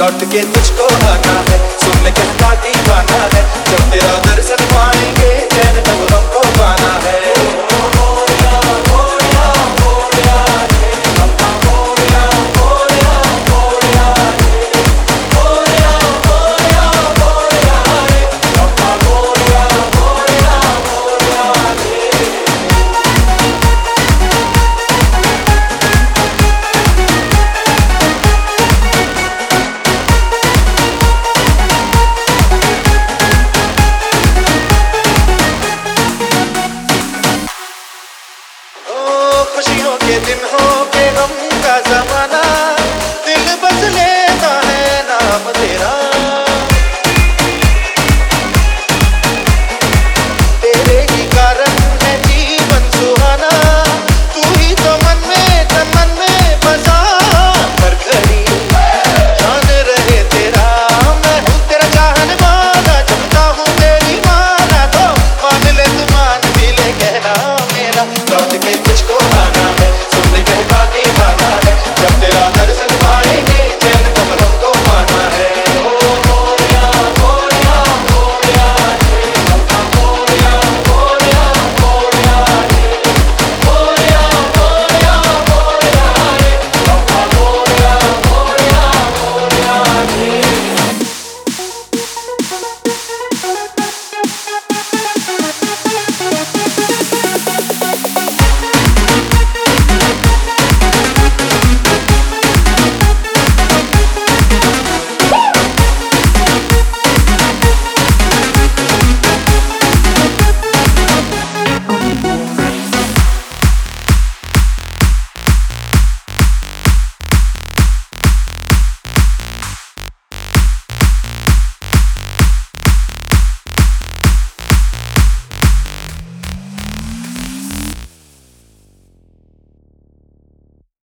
लौट के तुझको आना है, सुन ले कहता दीवाना है, जब तेरा दर्शन पाएंगे चैन तब हमको पाना है। खुशियों के दिन हो के गम का जमाना, दिल बस लेता है नाम तेरा। तेरे ही कारण है जीवन सुहाना, तू ही तो मन में तन मन में बसा। हर घड़ी जान रहे तेरा, मैं हूँ तेरा चाहने वाला, जपता हूँ तेरी माला, तो मान ले तू मान भी ले कहना मेरा। लौट के तुझको आना